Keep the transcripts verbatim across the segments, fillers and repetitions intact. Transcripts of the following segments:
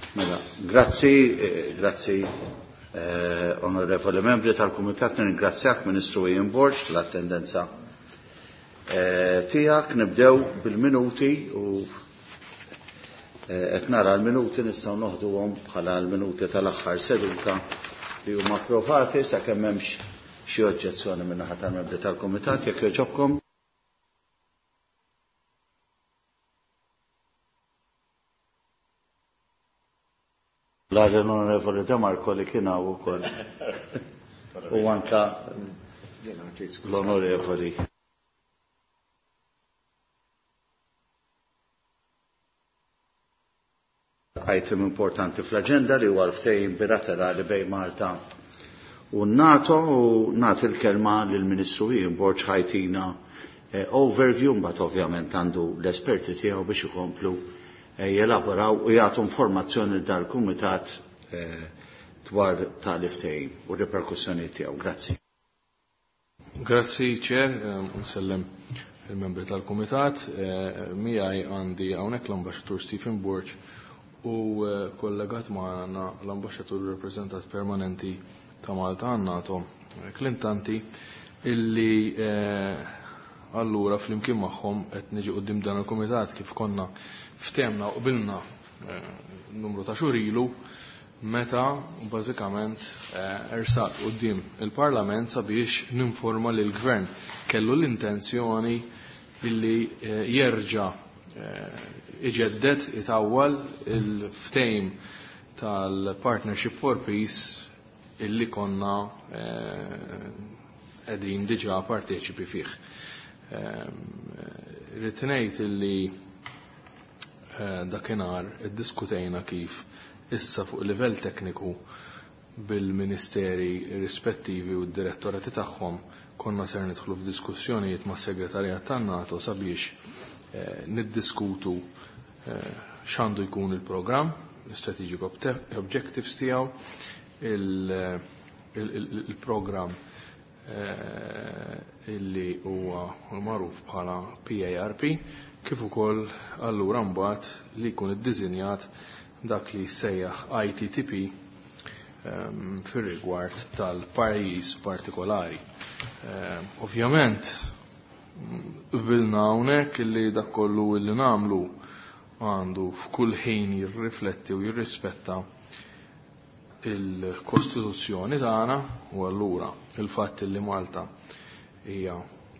Mela, grazzi, eh, grazzi eh, onorevoli membri tal-Kumitat, ringrazzjak Ministru Ian Borg l-attendenza eh, tijak. Nibdew bil-minuti u qed nara l-minuti nistgħu noħduhom bħala l-minuti tal-aħħar seduta li huma approvati sakemm m'hemmx xi oġġezzjoni minn naħa tal-membri tal-Kumitat. Jekk jogħġobkom. L-onorevoli De Marco li kien hawn ukoll. U anke l-onorevoli. Item importanti fl-agenda li huwa l-ftehim bilaterali bejn Malta u NATO u nagħti l-kelma lill-Ministru Ian Borg ħajtina overview mbagħad ovvjament għandu l-esperti tiegħu biex ikomplu jelaboraw u jagħtu informazzjoni dal-Kumitat dwar tal-ftehim u reperkussjonijiet tiegħu. Grazzi. Grazzi, Chair, nsellem il-membri tal-Kumitat. Miegħi għandi hawnhekk l-Ambaxxatur Stephen Borg u kollegat maħna l-ambasċatur rappresentat permanenti ta' Malta għan-NATO Clintanti illi eh, allura fl-imkien magħhom qed niġi qudiem dan il-Kumitat kif konna ftemna u qbilna eh, numru ta' xurilu meta bażikament eh, ersaq qudiem il-Parlament sabiex ninforma li l-Gvern kellu l-intenzjoni illi eh, jerġa' iġeddet itawwal il-ftejm tal-Partnership for Peace illi konna qegħdin diġà parteċipi fih. Ritnejt illi dakinhar iddiskutejna kif issa fuq livell tekniku bil-ministeri rispettivi u d-direttorati tagħhom konna ser nidħlu f'diskussjonijiet mas-segretarjat tan-NATO sabiex niddiskutu x'għandu jkun il-programm, il-strategic objectives tiegħu, il-programm illi huwa magħruf bħala P A R P, kif ukoll allura mbagħad li jkun iddiżinjat dak li sejjaħ I T T P fir-rigward tal-pajjiż partikolari. Ovvjament qbilna hawnhekk li dak kollu li nagħmlu għandu f'kull ħin jirrifletti u jirrispetta il-Kostituzzjoni tagħna u allura il-fatt li Malta hija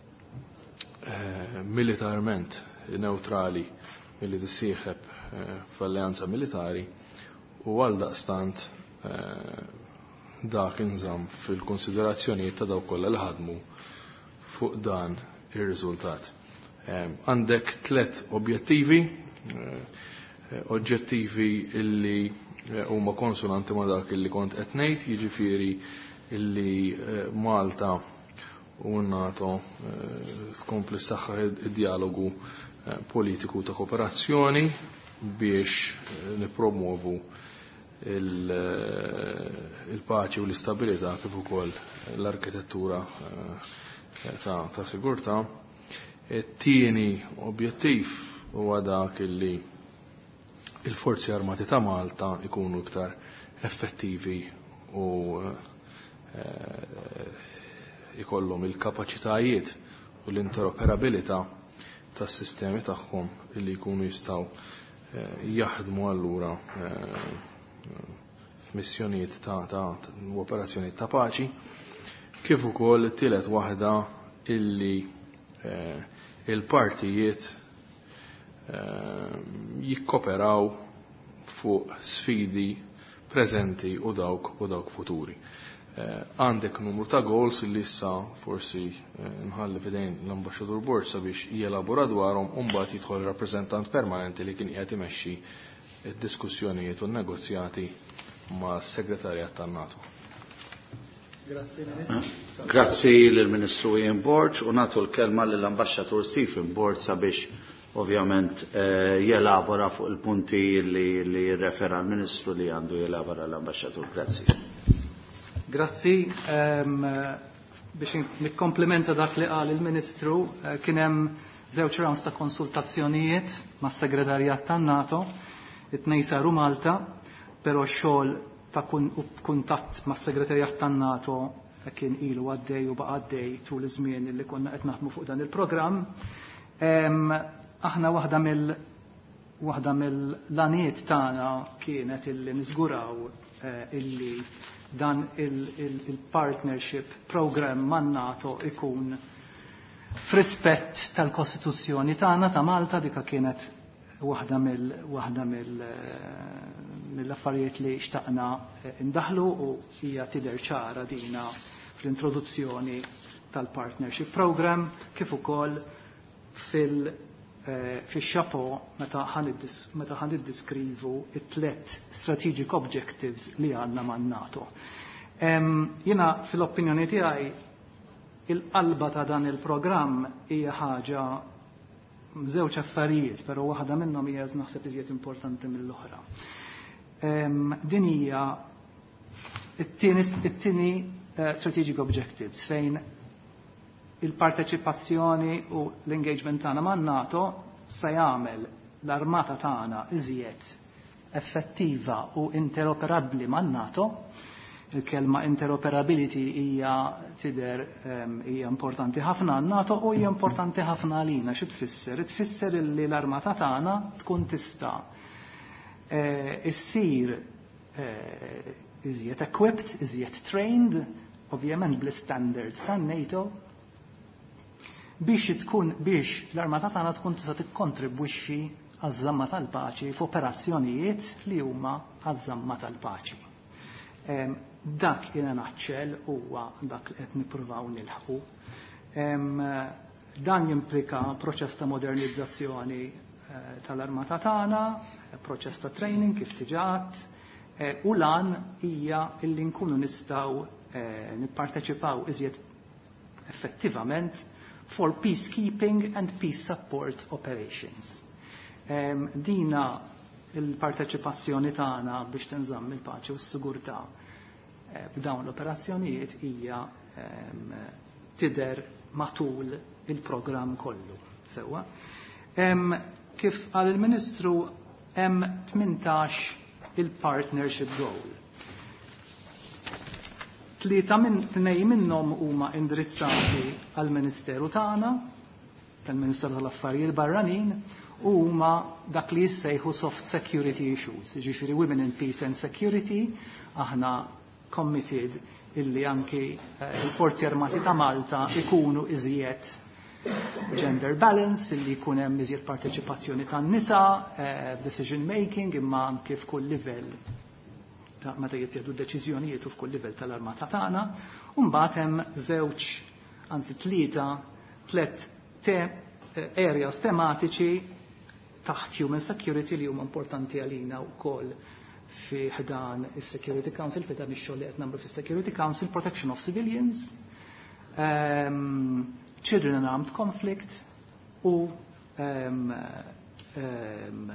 eh, militarment neutrali milli tissieħeb eh, f'alleanza militari u għal daqstant eh, dak inżamm fil-konsiderazzjonijiet ta' dawk kollha li ħadmu fuq dan ir-riżultat. Għandek tlet objettivi, oġġettivi illi huma konsulanti ma' dak illi kont qed ngħid, jiġifieri illi Malta u NATO tkompli saħħa id-dialogu politiku ta' kooperazzjoni biex nipromuovu il-paċi u l-istabilità kif ukoll l-arkitettura ta', ta sigurtà. It-tieni objettiv huwa dak illi il-forzi armati ta' Malta ikunu iktar effettivi u ikollhom il-kapaċitajiet u l-interoperabilità tas-sistemi tagħhom illi jkunu jistgħu jaħdmu allura f'missjonijiet ta' ta' operazzjonijiet ta' paċi. Kif ukoll it-tielet waħda illi eh, il-partijiet eh, jikkoperaw fuq sfidi preżenti u dawk u dawk futuri. Għandek eh, numru ta' goals illi issa forsi eh, nħalli fidejn l-Ambaxxatur Borg sabiex jelabora dwarhom u mbagħad jidħol rappreżentant permanenti li kien qiegħed imexxi d-diskussjonijiet u n-negozjati mas-segretarjat tan-NATO. Grazzi lill-Ministru Ian Borg u nagħtu l-kelma lill-Ambaxxatur Stephen Borg sabiex ovvjament jelabora fuq il-punti li li jirrefera l-Ministru li għandu jelabora l-Ambaxxatur. Grazzi. Grazzi. Um, biex nikkomplimenta dak li qal il-Ministru, kien hemm żewġ rounds ta' konsultazzjonijiet mas-Segretarjat tan-NATO, it-tnejn saru Malta, però xogħol ta' kuntatt mas-segretarjat tan-NATO kien ilu għaddej u baqa' għaddej tul iż-żmien li konna qed naħdmu fuq dan il-programm. Aħna waħda mill waħda mill-laniet tagħna kienet illi niżguraw illi dan il-partnership program man-NATO ikun f'rispett tal-Kostituzzjoni tagħna ta' Malta. Dika kienet waħda mill waħda mill mill-affarijiet li xtaqna indaħlu u hija tidher ċara dina fl-introduzzjoni tal-partnership program kif ukoll fil fix-xapo meta ħan iddiskrivu it-tlet strategic objectives li għandna man-NATO. Jiena fil-opinjoni tiegħi il-qalba ta' dan il-programm hija ħaġa żewġ affarijiet, però waħda minnhom hija naħseb iżjed importanti mill-oħra. Din hija it-tieni strategic objectives fejn il-parteċipazzjoni u l-engagement tagħna man-NATO se jagħmel l-armata tagħna iżjed effettiva u interoperabbli man-NATO. Il-kelma interoperability hija tidher hija importanti ħafna għan-NATO u hija importanti ħafna għalina. Xi tfisser? Tfisser li l-armata tagħna tkun tista' issir iżjed equipped, iżjed trained, ovvjament bl-standards tan-NATO, biex tkun biex l-armata tagħna tkun tista' tikkontribwixxi għaż-żamma tal-paċi f'operazzjonijiet li huma għaż-żamma tal-paċi. Dak jiena naċċel huwa dak li qed nippruvaw nilħqu. Dan jimplika proċess ta' modernizzazzjoni tal-armata tagħna, proċess ta' training kif tiġat, u lan hija illi nkunu nistgħu nipparteċipaw iżjed effettivament for peacekeeping and peace support operations. Dina il-parteċipazzjoni tagħna biex tinżamm il-paċi u s-sigurtà b'dawn l-operazzjonijiet hija tidher matul il-programm kollu. Sewwa. Kif qal il-Ministru hemm tmintax il-partnership goal. Tlieta minn tnej minnhom huma indirizzati għall-Ministeru tagħna, tal-Ministeru tal-Affarijiet Barranin, u huma dak li jissejħu soft security issues, jiġifieri women in peace and security. Aħna committed illi anki il-Forzi Armati ta' Malta ikunu iżjed gender balance, illi jkun hemm iżjed parteċipazzjoni tan-nisa, decision making, imma anke f'kull livell ta' meta jittieħdu deċiżjonijiet u f'kull livell tal-armata tagħna. U mbagħad hemm żewġ, anzi tlieta, tliet te areas tematiċi taħt human security li huma importanti għalina wkoll fi ħdan is-Security Council, fi dan ix-xogħol li qed nagħmlu fis-Security Council, protection of civilians, um, children in armed conflict u um, um,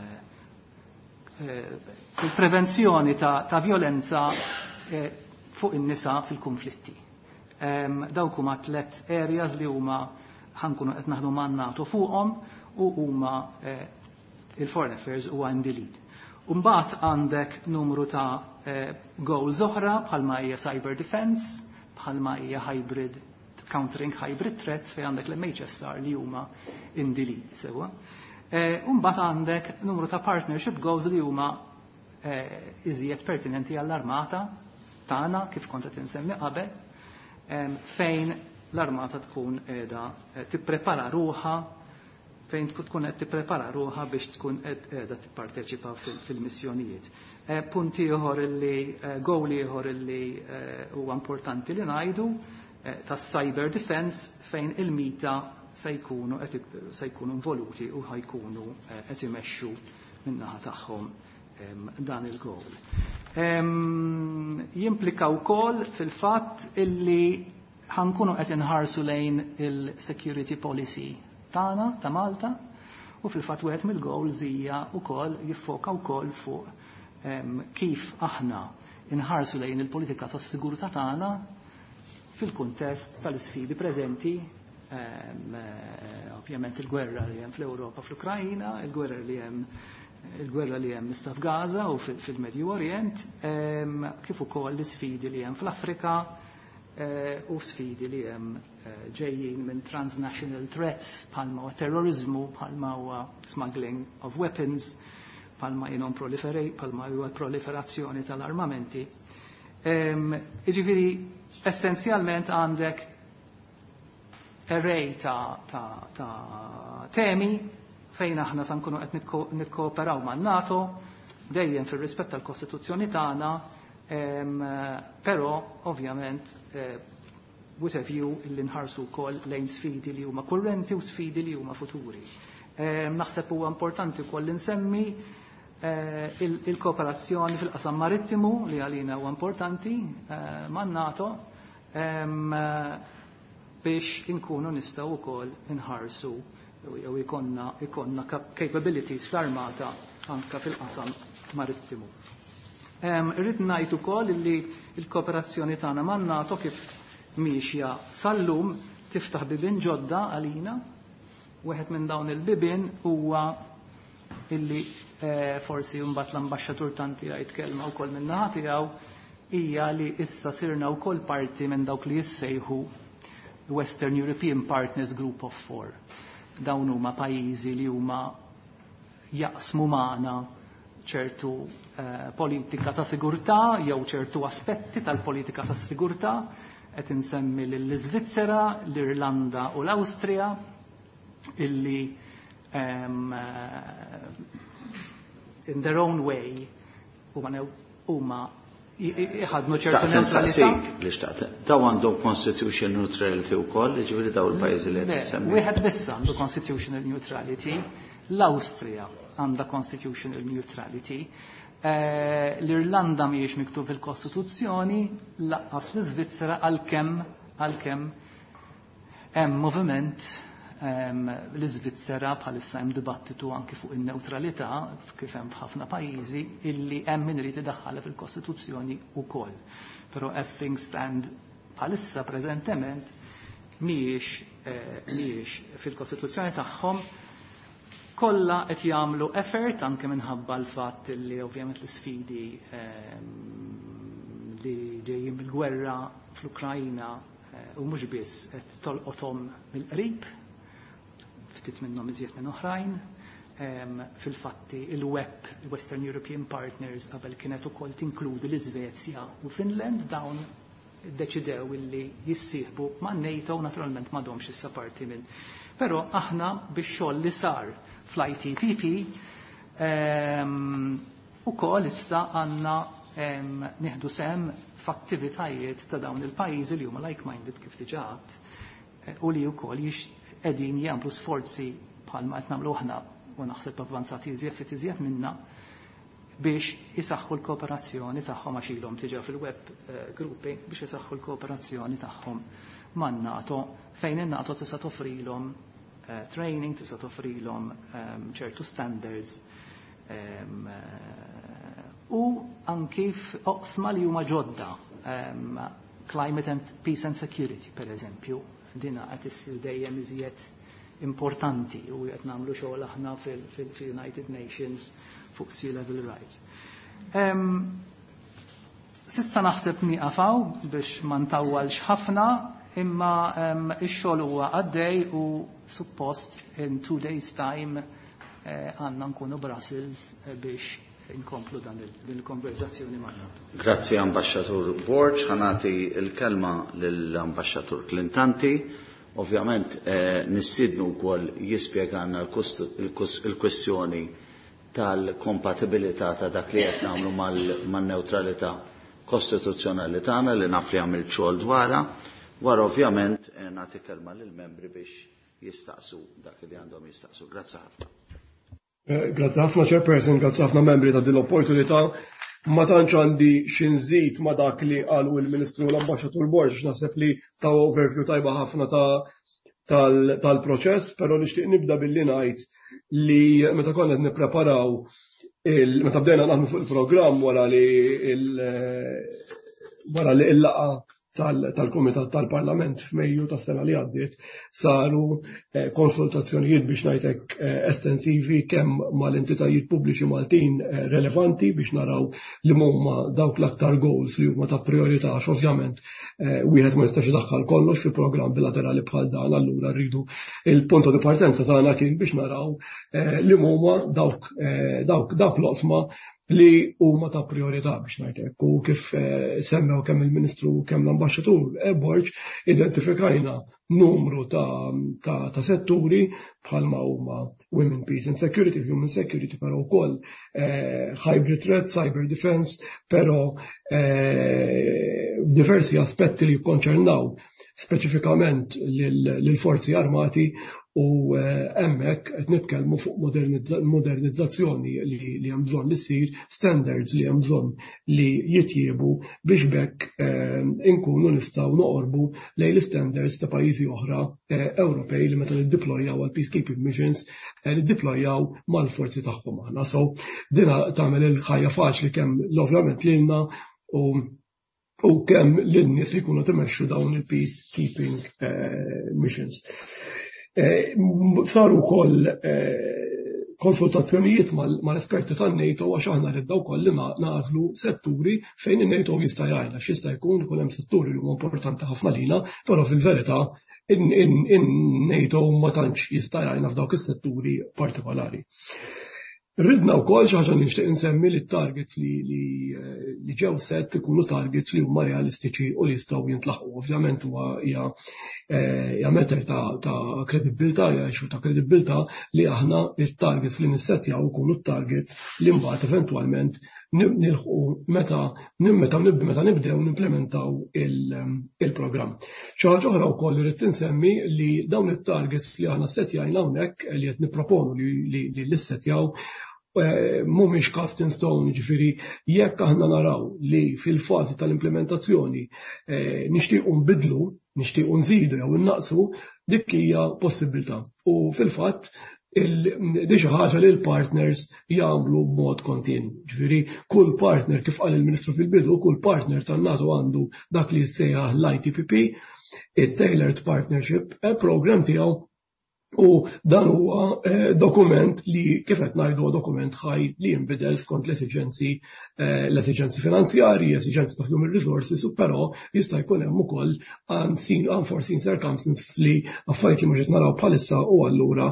il-prevenzjoni ta', ta violenza eh, fuq in-nisa fil-konflitti. Um, dawk huma tliet areas li huma ħankunu qed naħdu man-NATO fuqhom u huma eh, il-Foreign Affairs huwa in the lead. Mbagħad għandek numru ta' eh, goals oħra bħalma hija cyber defense, bħalma hija hybrid countering hybrid threats fejn għandek l-M H S R li huma in the lead sewwa. Mbagħad għandek numru ta' partnership goals li huma iżjed pertinenti għall-armata tagħna kif kont qed insemmi qabel, fejn l-armata tkun qiegħda tipprepara ruħha, fejn tkun qed tipprepara ruħha biex tkun qiegħda tipparteċipa fil-missjonijiet. Punt ieħor illi goal ieħor illi huwa importanti li ngħidu tas-cyber defense fejn il-mita se jkunu se jkunu involuti u ħajkunu qed imexxu min-naħa tagħhom dan il-goal. Jimplika wkoll fil-fatt illi ħankunu qed inħarsu lejn il-security policy tagħna ta' Malta u fil-fatt wieħed mill-goals hija wkoll jiffoka wkoll fuq kif aħna inħarsu lejn il-politika tas-sigurtà tagħna fil-kuntest tal-isfidi preżenti. Um, uh, ovvjament il-gwerra li hemm fl-Ewropa fl-Ukrajina, il-gwerra li hemm il-gwerra li hemm issa f'Gaza u fil-Medju Orient, kif ukoll l-isfidi li hemm fl-Afrika u sfidi li hemm ġejjin minn transnational threats bħalma huwa terrorizmu, bħalma huwa smuggling of weapons, bħalma jinom proliferej, bħalma huwa proliferazzjoni tal-armamenti. Jiġifieri essenzjalment għandek array ta', ta, ta temi fejn aħna sa nkunu qed nikkooperaw man-NATO dejjem fir-rispett tal-Kostituzzjoni tagħna, però ovvjament with a view illi nħarsu wkoll lejn sfidi li huma kurrenti u sfidi li huma futuri. Naħseb huwa importanti wkoll insemmi il-kooperazzjoni fil-qasam marittimu li għalina huwa importanti man-NATO biex inkunu nistgħu wkoll inħarsu jew ikonna ikonna capabilities fl-armata anke fil-qasam marittimu. Irrid ngħid ukoll li l-kooperazzjoni tagħna man-NATO kif miexja sal-lum tiftaħ bibien ġodda għalina. Wieħed minn dawn il-bibien huwa illi forsi mbagħad l-ambaxxatur tanti jitkellma wkoll minn naħa tiegħu hija li issa sirna wkoll parti minn dawk li jissejħu Western European Partners Group of Four. Dawn huma pajjiżi li huma jaqsmu magħna ċertu uh, politika ta' sigurtà jew ċertu aspetti tal-politika ta' sigurtà, qed insemmi l-Iżvizzera, l-Irlanda u l-Awstrija illi um, uh, in their own way huma iħadnu ċertu neutralità. Li xtaqt, daw għandhom constitutional neutrality wkoll, ġifieri daw il-pajjiżi li qed insemmi. Wieħed biss għandu constitutional neutrality, l-Awstrija għandha constitutional neutrality. Uh, L-Irlanda mhijiex miktub fil-Kostituzzjoni, laqqas l-Iżvizzera għalkemm għalkemm hemm moviment um, l-Iżvizzera bħalissa hemm dibattitu anke fuq in-neutralità kif hemm f'ħafna pajjiżi illi hemm min irid idaħħalha fil-Kostituzzjoni wkoll. Però as things stand bħalissa preżentement mhijiex uh, mhijiex fil-Kostituzzjoni tagħhom. Kolla qed jagħmlu effort anke minħabba l-fatt li ovvjament l-isfidi um, li ġejjin mill-gwerra fl-Ukrajna uh, u mhux biss qed tolqothom mill-qrib, ftit minnhom iżjed minn oħrajn. Um, fil-fatti il-web Western European Partners qabel kienet ukoll tinkludi l-Iżvezja u Finland, dawn iddeċidew illi jissieħbu ma' NATO, naturalment m'għadhomx issa parti minn. Però aħna bix xogħol li sar fl-I T P P um, ukoll issa għandna um, nieħdu sem f'attivitajiet ta' dawn il-pajjiżi li huma like-minded kif diġà għadt, u li wkoll qegħdin jagħmlu sforzi bħalma qed nagħmlu aħna u naħseb avvanzati iżjed fit iżjed minna biex isaħħu l-kooperazzjoni tagħhom għax ilhom tiġa fil-web uh, grouping biex isaħħu l-kooperazzjoni tagħhom man-NATO fejn in-NATO tista' toffrilhom uh, training, tista' toffrilhom um, ċertu standards um, uh, u anki f'oqsma li huma ġodda, um, climate and peace and security per eżempju, dina qed issir dejjem iżjed importanti u qed nagħmlu xogħol aħna fil-United Nations fuq sea level rise. Um, Sissa naħseb nieqafaw biex ma ntawwalx ħafna, imma um, ix-xogħol huwa għaddej u suppost in two days time għandna uh, nkunu Brussels uh, biex inkomplu dan il-konverzazzjoni magħna. Grazzi Ambasċatur Borg, ħanati il-kelma lill-Ambasċatur Clintanti. Ovvjament eh, nistidnu wkoll jispjegana l-kwestjoni tal-kompatibilità ta' dak li qed nagħmlu mal-neutralità kostituzzjonali tagħna li naf li għamil xogħol dwarha, wara ovvjament nagħti kelma lill-membri biex jistaqsu dak li għandhom jistaqsu. Grazzi ħafna. Grazzi ħafna Chairperson, grazzi ħafna membri ta' din l-opportunità. Ma tantx għandi xi nżid ma' dak li qalu l-Ministru l-Ambasċatur Borg, naħseb li ta' overview tajba ħafna ta' tal-proċess, però nixtieq nibda billi ngħid li meta konna qed nippreparaw meta bdejna naħdmu fuq il-programm wara li wara li l-laqa tal-Kumitat tal-Parlament f'Mejju tas-sena li għaddiet saru konsultazzjonijiet biex ngħidlek estensivi kemm mal-entitajiet pubbliċi Maltin relevanti biex naraw li huma dawk l-aktar goals li huma ta' priorità għax ovvjament wieħed ma jistax idaħħal kollox fi programm bilaterali bħal dan, allura rridu il-punto di partenza tagħna kien biex naraw li huma dawk dawk dawk l-oqsma li huma ta' priorità biex ngħidlek u kif semmew kemm il-Ministru kemm l-Ambaxxatur Borg identifikajna numru ta' ta' ta' setturi bħalma huma Women, Peace and Security, Human Security, però wkoll hybrid threat, cyber defense, però diversi aspetti li jikkonċernaw speċifikament lill-forzi armati u hemmhekk qed nitkellmu fuq modernizzazzjoni li hemm bżonn li ssir, standards li hemm bżonn li jitjiebu biex bekk inkunu nistgħu noqorbu lejn l-standards ta' pajjiżi oħra Ewropej li meta niddeployaw għal peacekeeping missions niddeployaw mal-forzi tagħhom aħna. So dina tagħmel il-ħajja faċli kemm ovvjament lilna u u kemm lin-nies li jkunu timexxu dawn il-peacekeeping missions. Saru wkoll konsultazzjonijiet mal-esperti tan-NATO għax aħna ridda wkoll li nażlu setturi fejn in-NATO jista' jgħinna x'jista' jkun ikun hemm setturi li huma importanti ħafna lilna, però fil-verità in-NATO ma tantx jista' jgħinna f'dawk is-setturi partikolari. Ridna wkoll xi ħaġa nixtieq insemmi li t-targets li ġew set ikunu targets li huma realistiċi u li jistgħu jintlaħqu. Ovvjament huwa hija meter ta' kredibilità hija issue ta' kredibilità li aħna il-targets li nissettjaw ikunu t-targets li mbagħad eventwalment nilħqu meta meta meta nibdew nimplementaw il-programm. Xi ħaġa oħra wkoll li rid insemmi li dawn it-targets li aħna settjajna hawnhekk li qed nipproponu li li ssettjaw mhumiex cast in stone, ġifieri jekk aħna naraw li fil-fażi tal-implementazzjoni nixtiequ nbidlu, nixtiequ nżidu jew innaqsu, dik hija possibilità. U fil-fatt di xi ħaġa li l-partners jagħmlu b'mod kontinu. Ġifieri kull partner kif qal il-Ministru fil-bidu, kull partner tan-NATO għandu dak li jissejjaħ l-I T P P, it-Tailored Partnership, il-programm tiegħu u dan huwa dokument li kif qed ngħidu dokument ħaj li jinbidel skont l-esiġenzi l-esiġenzi finanzjarji, esiġenzi ta' human resources, u però jista' jkun hemm ukoll unforeseen circumstances li affarijiet li mhux qed naraw bħalissa u allura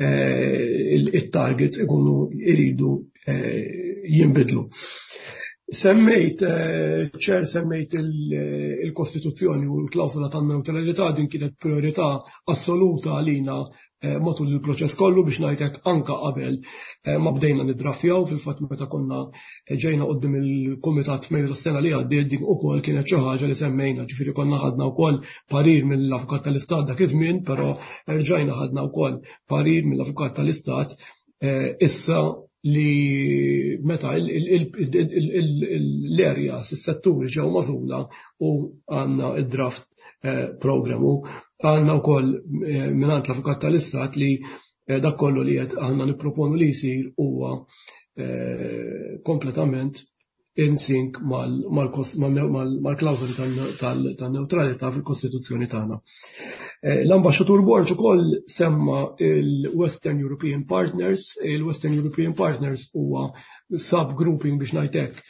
it-targets ikunu jridu jinbidlu. Semmejt, ċer semmejt il-Kostituzzjoni u l-klawsola tan-neutralità din kienet priorità assoluta għalina matul il-proċess kollu biex ngħidlek anka qabel ma bdejna niddraftjaw fil-fatt meta konna ġejna qudiem il-Kumitat f'Mejju tas-sena li għaddiet din ukoll kienet xi ħaġa li semmejna, ġifieri konna ħadna wkoll parir mill-Avukat tal-Istat dak iż-żmien, però rġajna ħadna wkoll parir mill-Avukat tal-Istat issa li meta l-areas, is-setturi ġew magħżula u għandna id-draft programmu għandna wkoll mingħand l-Avukat tal-Istat li dak kollu li qed aħna nipproponu li jsir huwa kompletament in sync mal-klawżoli tan-neutralità fil-Kostituzzjoni tagħna. L-Ambaxxatur Borg ukoll semma il-Western European Partners, il-Western European Partners huwa subgrouping biex ngħidlek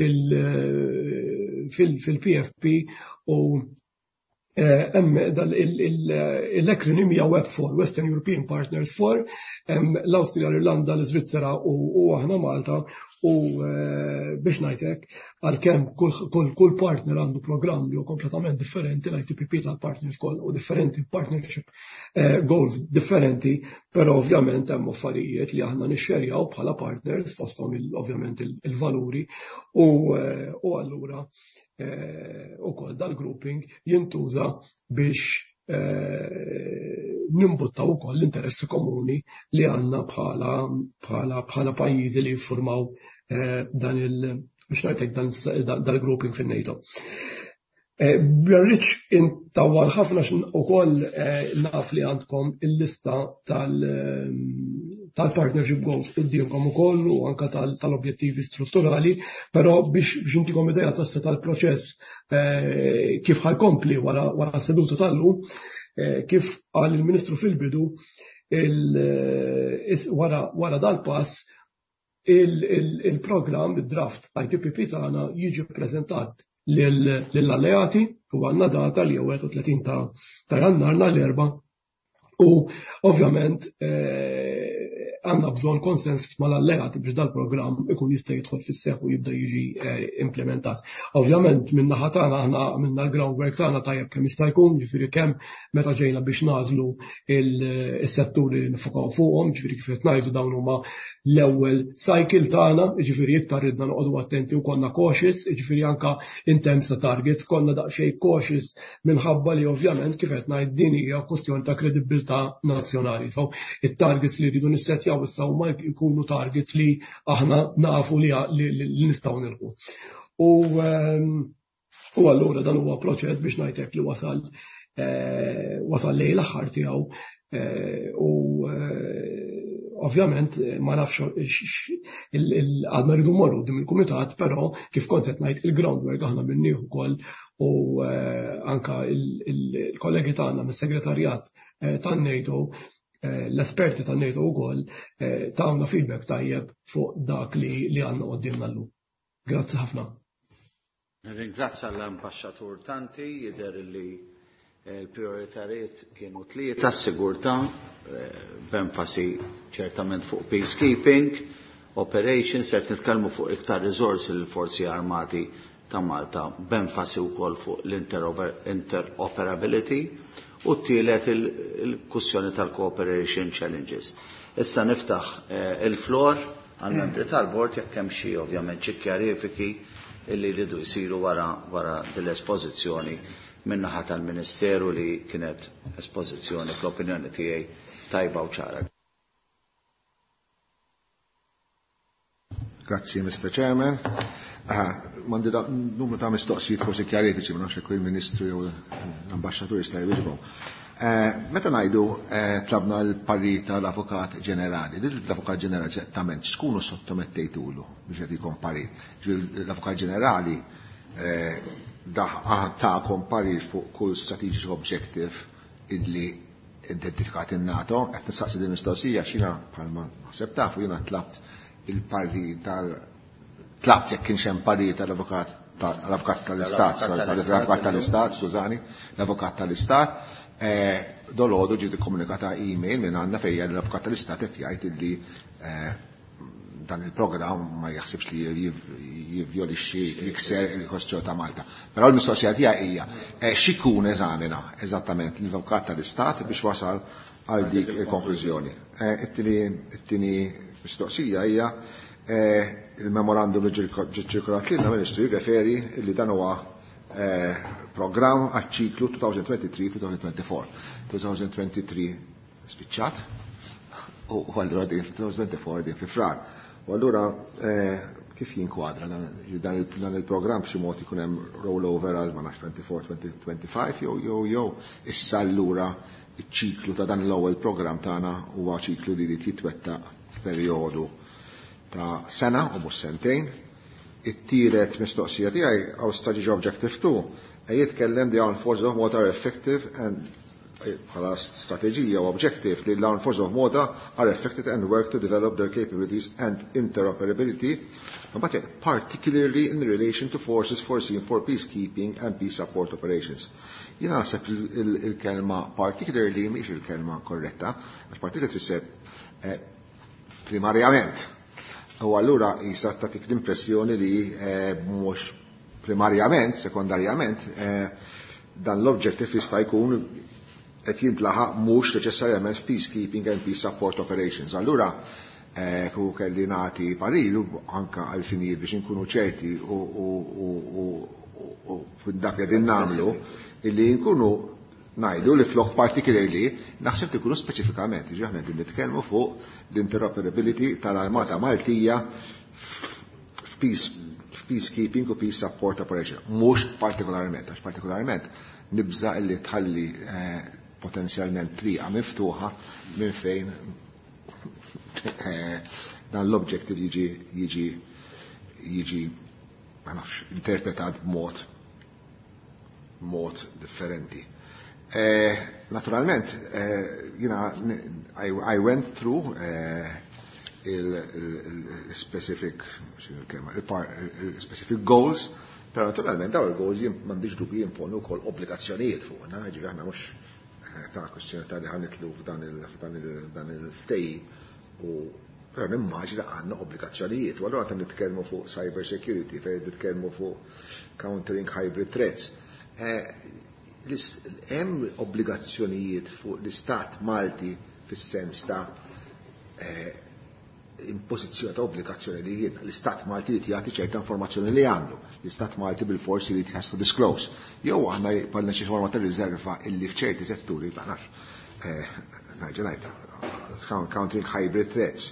fil-P F P u l-akronim hija Web four, Western European Partners four, l-Awstrija, l-Irlanda, l-Iżvizzera u aħna Malta u biex ngħidlek għalkemm kull partner għandu programm li hu kompletament differenti, l-I T P P tal-partners koll u differenti partnership goals differenti, però ovvjament hemm affarijiet li aħna nixxerjaw bħala partners fosthom ovvjament il-valuri u allura ukoll dal-grouping jintuża biex nimbuttaw ukoll l-interessi komuni li għandna bħala bħala pajjiżi li jiffurmaw dan il biex ngħidlek dal-grouping fin-NATO. Bjarriċ intawwal ħafna ukoll naf li għandkom il-lista tal-partnership goals qudiemkom ukoll u anke tal-objettivi strutturali, però biex intikom idea tassa tal-proċess kif ħajkompli wara seduta tal-lum, kif qal il-Ministru fil-bidu wara dal-pass il-programm, il-draft I T P P tagħna jiġi ppreżentat lill-alleati u għandna data li huwa tletin ta' jannar l-erba' u ovvjament għandna bżonn konsens mal-alleati biex dal-programm ikun jista' jidħol fis-seħħ u jibda jiġi implementat. Ovvjament minn naħa tagħna aħna minna l-groundwork tagħna tajjeb kemm jista' jkun, ġifieri kemm meta ġejna biex nażlu is-setturi li nifokkaw fuqhom, ġifieri kif qed ngħidu dawn huma l-ewwel cycle tagħna, ġifieri iktar ridna noqogħdu attenti u konna cautious, ġifieri anke in terms ta' targets konna daqsxejn cautious minħabba li ovvjament kif qed ngħid din hija kwestjoni ta' kredibilità nazzjonali. So it-targets li rridu nissettjaw issa huma jkunu targets li aħna nafu li nistgħu nilħu. U allura dan huwa proċess biex ngħidlek li wasal wasal lejn l-aħħar tiegħu u ovvjament ma nafx għadna rridu morru dim il-kumitat, però kif kont qed ngħid il-groundwork aħna minnieh ukoll u anke il-kollegi tagħna mis-segretarjat tan-NATO, l-esperti tan-NATO wkoll tagħna feedback tajjeb fuq dak li għandna qudiemna llum. Grazzi ħafna. Ringrazzja l-Ambaxxatur Tanti, jidher li l-prioritariet kienu tlieta s-sigurtà b'enfasi ċertament fuq peacekeeping, operations, qed nitkellmu fuq iktar riżorsi l-forzi armati ta' Malta b'enfasi wkoll fuq l-interoperability u t-tielet il-kussjoni tal-cooperation challenges. Issa niftaħ il-floor għal-membri tal-bord jekk hemm xi ovvjament xi kjarifiki illi jridu jsiru wara wara dil-espożizzjoni min-naħa tal-Ministeru li kienet espożizzjoni fl-opinjoni tiegħi tajba u ċara. Grazzi, Mister Chairman. Mandi da numru ta' mistoqsijiet forsi kjaritiċi minn għaxek il-Ministru u l-Ambasċatur jista' jwieġbhom. Meta ngħidu tlabna l-parir tal-Avukat Ġenerali, l-Avukat Ġenerali ċertament x'kunu sottomettejtulu biex qed ikun parir. L-Avukat Ġenerali ta'kom parir fuq kull strategic objective illi identifikat in-NATO, qed nistaqsi din mistoqsija xina bħalma naħseb tafu jiena tlabt il-parir tal- tlabt jekk kienx hemm parir tal-Avukat tal-Avukat tal-Istat, l-Avukat tal-Istat, skużani, l-Avukat tal-Istat, dolodu ġiet ikkomunikata email minn għandna fejja l-Avukat tal-Istat qed jgħid illi dan il-programm ma jaħsibx li jivjolixxi jikser il-Kostituzzjoni ta' Malta. Però l-mistoqsija tiegħi hija x'ikun eżamina eżattament l-Avukat tal-Istat biex wasal għal dik il-konklużjoni. It-tieni mistoqsija hija il-memorandum li ġirkulat lilna Ministru jirreferi li dan huwa programm għaċ-ċiklu twenty twenty-three twenty twenty-three spiċċat u allura din twenty twenty-four din fi frar. U allura kif jinkwadra dan il-programm b'xi mod ikun hemm rollover għal ma nafx twenty-four twenty twenty-five jew jew jew issa allura iċ-ċiklu ta' dan l-ewwel programm tagħna huwa ċiklu li jrid jitwettaq f'perjodu ta' sena u mhux sentejn. It-tielet mistoqsija tiegħi għaw strategy objective two jitkellem the armed forces of Malta are effective and bħala strateġija u objective li l-armed forces of Malta are effective and work to develop their capabilities and interoperability, but particularly in relation to forces foreseen for peacekeeping and peace support operations. Jiena naħseb il-kelma particularly mhix il-kelma korretta, għax particularly tfisser primarjament. U allura jista' tagħtik l-impressjoni li mhux primarjament, sekondarjament, dan l-objective jista' jkun qed jintlaħaq mhux neċessarjament peacekeeping and peace support operations. Allura ku kelli nagħti parilu anke għal finijiet biex inkunu ċerti u dak li qegħdin nagħmlu illi nkunu ngħidu li flok particularly naħseb ikunu speċifikament, jiġi aħna qegħdin nitkellmu fuq l-interoperability tal-Armata Maltija f'peacekeeping u peace support operation. Mhux partikolarment, għax partikolarment nibża illi tħalli potenzjalment triqa miftuħa minn fejn dan l-objective jiġi jiġi jiġi ma nafx interpretat b'mod mod differenti. Uh, naturalment, uh, you know, I, I went through uh, il-specific il-specific goals, pero naturalment daw il-goals mandiġ dubi jimponu kol obbligazzjonijiet fuqna, ġivi għanna mux ta' kwestjoni ta' li ħanitlu f'dan il-ftej u pero nimmaġina għanna obbligazzjonijiet. U għallura ta' nitkellmu fuq cyber security, fejn nitkellmu fuq countering hybrid threats. Hemm obbligazzjonijiet fuq l-Istat Malti fis-sens ta' impożizzjoni ta' obbligazzjoni li jien l-Istat Malti li jagħti ċerta informazzjoni li għandu. L-Istat Malti bil-forsi li has to disclose. Jew aħna bħalna xi forma ta' riserva illi f'ċerti setturi ma nafx ngħid countering hybrid threats,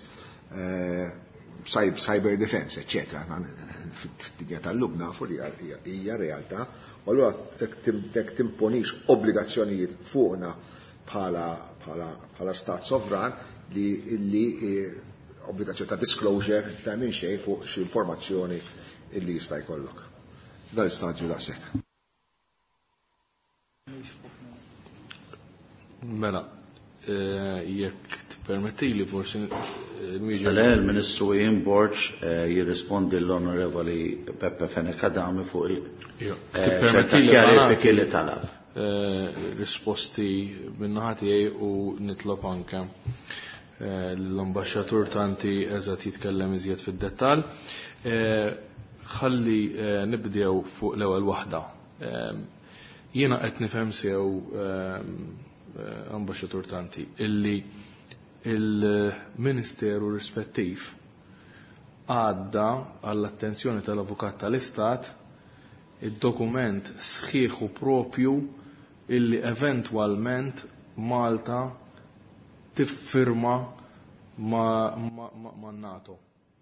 cyber defense, eccetera. Fid-dinja tal-lubna fu li hija realtà, u allura tek timponix obbligazzjonijiet fuqna bħala stat sovran li li obbligazzjoni ta' disclosure ta' minn xejn fuq xi informazzjoni illi jista' jkollok. Dan l-istadju daqshekk. Mela, jekk tippermettili forsi Mela il-Ministru Imborġ jirrispondi l-Onorevoli Peppe Fenekadami fuq il-kjarifiki li talab. Risposti minnaħati tiegħi u nitlob anke l-ambasċatur tanti eżat jitkellem iżjed fid-dettall. Ħalli nibdew fuq l-ewwel waħda. Jiena qed nifhem sew ambasċatur tanti illi il-Ministeru rispettiv għadda għall-attenzjoni tal-Avukat tal-Istat id-dokument sħiħ u propju illi eventwalment Malta tiffirma ma' ma' NATO.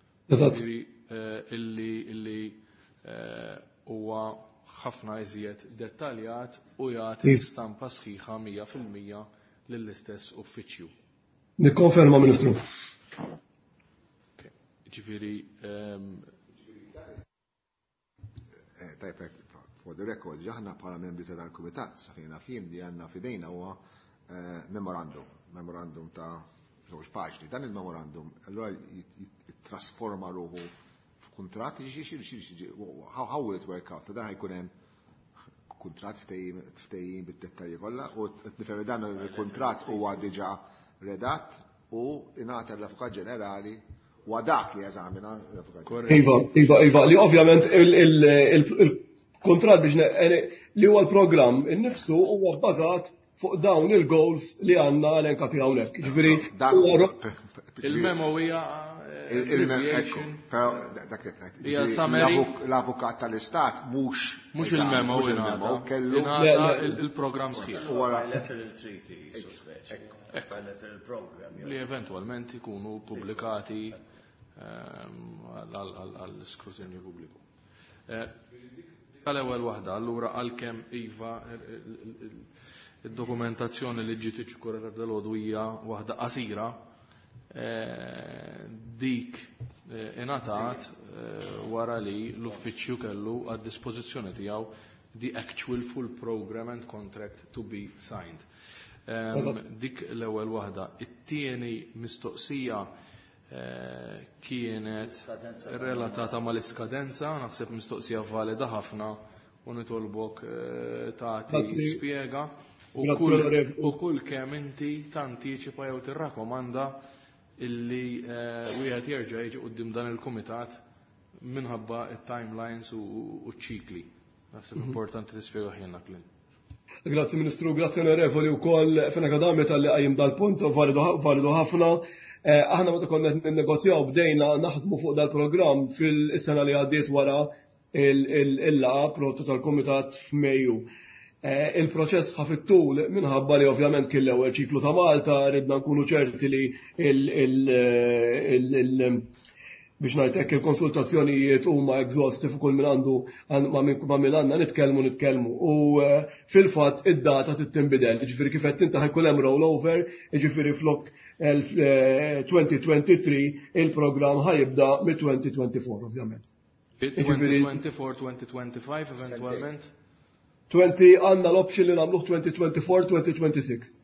Illi illi huwa ħafna iżjed dettaljat u jagħti stampa sħiħa mija fil-mija lill-istess uffiċċju. Nikkonferma, Ministru. Ġifieri tajpek for the record, ġaħna bħala membri tal-Kumitat safina fin li għandna fidejna huwa memorandum, memorandum ta' żewġ paġni. Dan il-memorandum allura jittrasforma ruħu f'kuntratt, how will it work out? Dan ħajkun hemm kuntratt ftehim bid-dettalji kollha u nifhem dan il-kuntratt huwa diġà redat u ingħata l-Avukat Ġenerali u dak li jeżamina l-Avukat Ġenerali. Iva, iva, iva, li ovvjament il-kuntratt biex li huwa l-programm innifsu huwa bbażat fuq dawn il-goals li għandna elenkati hawnhekk. Ġifieri il-memo hija l-Avukat tal-Istat mhux mhux il-memo ingħata il-programm sħiħ. Bilateral treaty, bilateral program. Li eventwalment ikunu pubblikati għall-iskrutinju pubbliku. Għal-ewwel waħda, allura għalkemm iva id-dokumentazzjoni li ġiet iċkurata dal-għodu hija waħda qasira, dik ingħatat wara li l-uffiċċju kellu għad-dispożizzjoni tiegħu the actual full program and contract to be signed. Dik l-ewwel waħda. It-tieni mistoqsija kienet relatata mal-iskadenza, naħseb mistoqsija valida ħafna u nitolbok tagħti spjega u kull kemm inti tantiċipa jew tirrakkomanda illi wieħed jerġa' jiġi quddiem dan il-kumitat minħabba it-timelines u ċ-ċikli. Naħseb importanti tispjega ħjena klin. Grazzi Ministru, grazzi onorevoli wkoll Fenekadami tal-li qajjim dal-punt validu ħafna. Aħna meta konna ninnegozjaw bdejna naħdmu fuq dal-programm fil-sena li għaddiet wara il-laqa prodottu tal-Kumitat f'Mejju. Il-proċess ħafittul minħabba li ovvjament kien l-ewwel ċiklu ta' Malta, ridna nkunu ċerti li biex ngħidlek il-konsultazzjonijiet huma exhaustive u kull min għandu ma' min għandna nitkellmu nitkellmu. U fil-fatt id-data tittinbidel, jiġifieri kif qed inta ħajkun hemm rollover, jiġifieri flok twenty twenty-three il-programm ħajibda mid-twenty twenty-four ovvjament. twenty twenty-four twenty twenty-five eventualment? twenty għandna l-option li nagħmluh twenty twenty-four twenty twenty-six.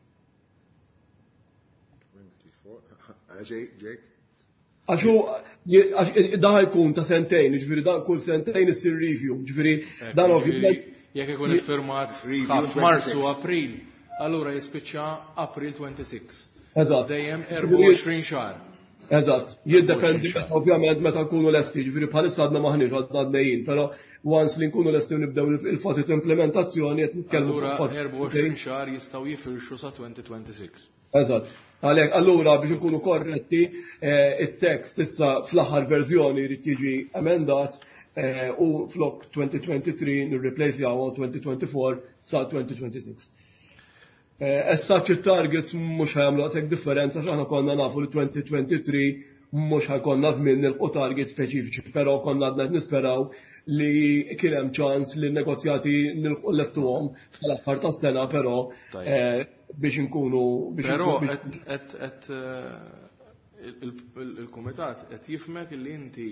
Jake? Għaxu, dan jkun ta' sentejn, ġifiri dan kull sentejn issir review, ġifiri dan ovvijament. Jekk ikun iffirmat f'Marzu April, allura jispiċċa April twenty-six. Eżatt. Dejjem twenty-four xahar. Eżatt. Jiddependi ovvjament meta nkunu lesti, ġifiri bħalissa għadna maħniex għadnejjin, però once li nkunu lesti nibdew il-fasi ta' implementazzjoni qed nitkellmu fuq fasi. twenty-four xahar jistgħu jifirxu sa twenty twenty-six. Eżatt. Għalek, allura biex nkunu korretti, il-tekst issa fl-aħħar verżjoni jrid jiġi emendat u flok twenty twenty-three nirreplace jaw twenty twenty-four sa twenty twenty-six. Essa ċit-targets mhux ħajamlu għasek differenza x'aħna konna nafu li twenty twenty-three mhux ħajkonna żmien nilqu targets speċifiċi, però konna għadna nisperaw li kien hemm ċans li n-negozjati nilqu leftuhom fl-aħħar tas-sena, però biex nkunu biex Però qed il-kumitat qed jifmek li inti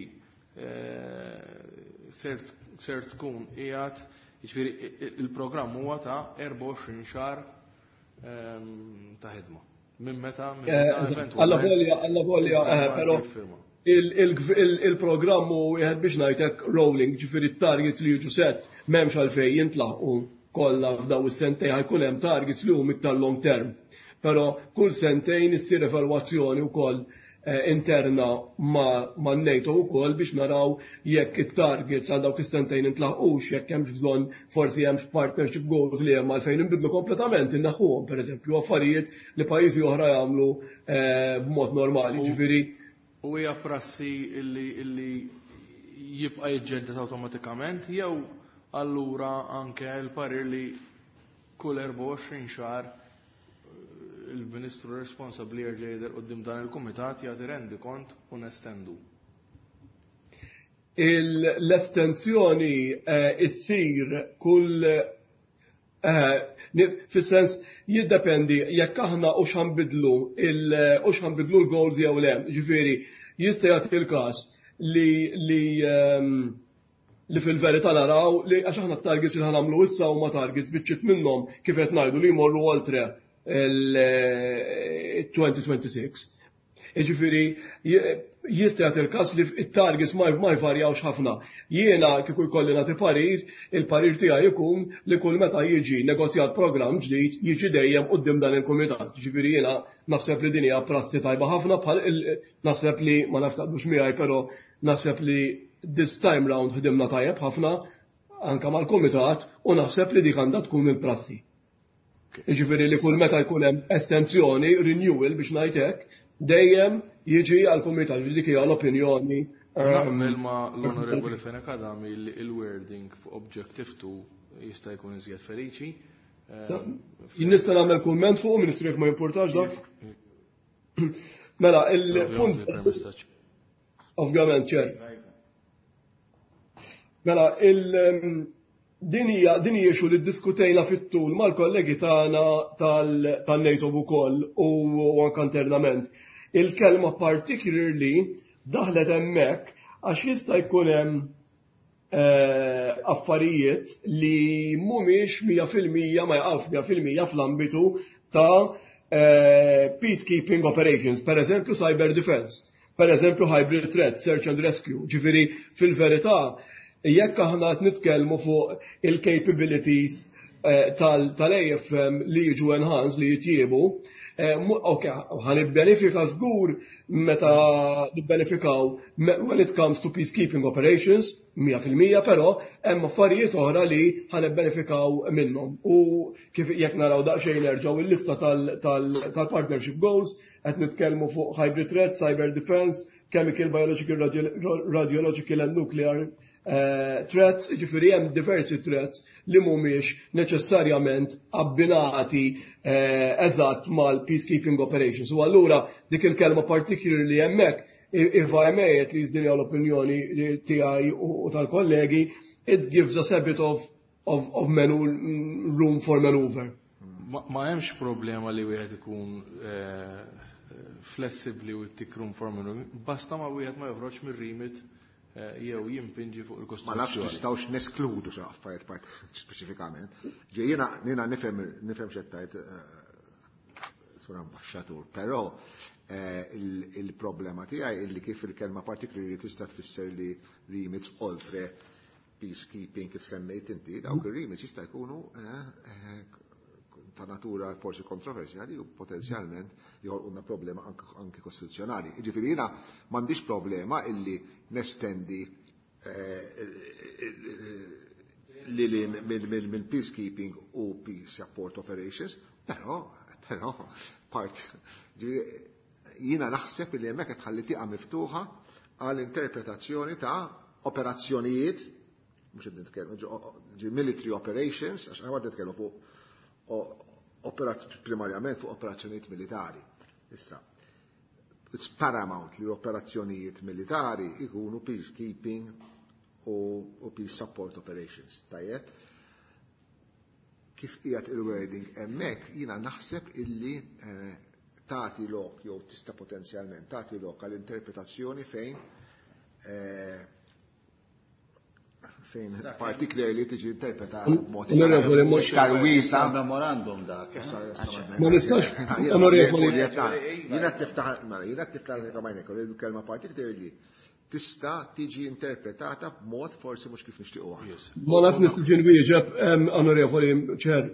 ser tkun qiegħed jiġifieri il-programm huwa ta' twenty-four xahar ta' ħidma. Minn meta Alla volja, alla volja, però il-programm hu wieħed biex ngħidlek rolling, ġifieri t-targets li jiġu set m'hemmx għalfejn jintlaħqu kollha f'daw is-sentejn ħajkun hemm targets li huma iktar long term. Però kull sentejn issir evalwazzjoni wkoll interna ma' NATO wkoll biex naraw jekk it-targets għal dawk is-sentejn intlaħqux, jekk hemmx bżonn forsi hemm partnership goals li hemm għalfejn inbidlu kompletament inneħħuhom, pereżempju affarijiet li pajjiżi oħra jagħmlu b'mod normali. Ġifieri u hija prassi illi jibqa' jiġġedded awtomatikament jew allura anke l-parir li kull twenty-four xahar il-Ministru responsabbli jerġa' jidher quddiem dan il-Kumitat jagħti rendi kont u nestendu. L-estensjoni issir kull fis-sens jiddependi jekk aħna u x'ħanbidlu u x'ħanbidlu l-goals jew le. Ġifieri jista' jagħti il-każ li li li fil-verità naraw li għax aħna t-targets li ħanamlu issa huma targets biċċiet minnhom kif qed ngħidu li jmorru oltre il-twenty twenty-six. Jiġifieri jista' jagħti il-każ li t-targets ma jvarjawx ħafna. Jiena kieku jkolli nagħti parir, il-parir tiegħi jkun li kull meta jiġi negozjat programm ġdid jiġi dejjem quddiem dan il-kumitat. Jiġifieri jiena naħseb li din hija prassi tajba ħafna bħal naħseb li ma naftaqdux miegħi, però naħseb li this time round ħdimna tajjeb ħafna anke mal-kumitat u naħseb li dik għandha tkun il-prassi. Jiġifieri li kull meta jkun hemm estensjoni, renewal biex ngħid hekk, dejjem jiġi għall-kumitat dik hija l-opinjoni. Naqbel ma' l-Onorevoli Fenek Adami il-wording fuq Objective two jista' jkun iżjed feliċi. Nista' nagħmel kumment fuq Ministru jekk ma jimpurtax dak. Mela il-punt ovvjament ċer. Mela, il-dinija, dinija xu li diskutejna fit-tul mal-kollegi tagħna tal-NATO ukoll u anke internament. Il-kelma particularly daħlet hemmhekk għax jista' jkun hemm affarijiet li mhumiex mija fil-mija ma jaqgħux mija fil-mija fl-ambitu ta' peacekeeping operations, per eżempju cyber defense, per eżempju hybrid threat, search and rescue. Ġifieri fil-verità jekk aħna qed nitkellmu fuq il-capabilities tal-A F M li jiġu enhanced li jitjiebu, ok, ħanibbenefika żgur meta nibbenefikaw when it comes to peacekeeping operations, mija fil-mija, però hemm affarijiet oħra li ħanibbenefikaw minnhom. U kif jekk naraw daqsxejn nerġgħu il-lista tal-partnership goals, qed nitkellmu fuq hybrid threat, cyber defense, chemical, biological, radiological and nuclear Uh, threats, ġifiri hemm diversi threats li mhumiex neċessarjament abbinati uh, eżatt mal-peacekeeping operations. U allura dik il-kelma particularly hemmhekk if I may, at least din l-opinjoni tiegħi u tal-kollegi, it gives us a bit of, of, of menu, room for maneuver. Ma hemmx problema li wieħed ikun flessibli u jtik room for maneuver, basta ma wieħed ma joħroġ mir-remit jew jimpinġi fuq il-Kostituzzjoni. Ma nafx tistgħux neskludu xi affarijiet part speċifikament. Ġej jiena jiena nifhem nifhem x'ettajt sur ambaxxatur, però il-problema tiegħi illi kif il-kelma partikolari tista' tfisser li remits oltre peacekeeping kif semmejt inti, dawk ir-remits jista' jkunu ta' natura forsi kontroversjali u potenzjalment jħolquna problema anke kostituzzjonali. Ġifieri jiena m'għandix problema illi nestendi li minn peacekeeping u peace support operations, però però part jiena naħseb li hemmhekk qed ħalli tieqa' miftuħa għal interpretazzjoni ta' operazzjonijiet mhux qed nitkellmu military operations għax għawad nitkellmu fuq primarjament fuq operazzjonijiet militari. Issa, it's paramount li operazzjonijiet militari ikunu peacekeeping u peace support operations. Tajjeb, kif qiegħed il-wording hemmhekk jiena naħseb illi tagħti lok jew tista' potenzjalment tagħti lok għall-interpretazzjoni fejn fejn particularly tiġi interpretata b'mod iktar wiesa memorandum dak. Ma nistax onorevoli jiena tiftaħ jiena tiftaħ il-kelma particularly tista' tiġi interpretata b'mod forsi mhux kif nixtiequha. Ma naf nistiġi nwieġeb onorevoli ċer.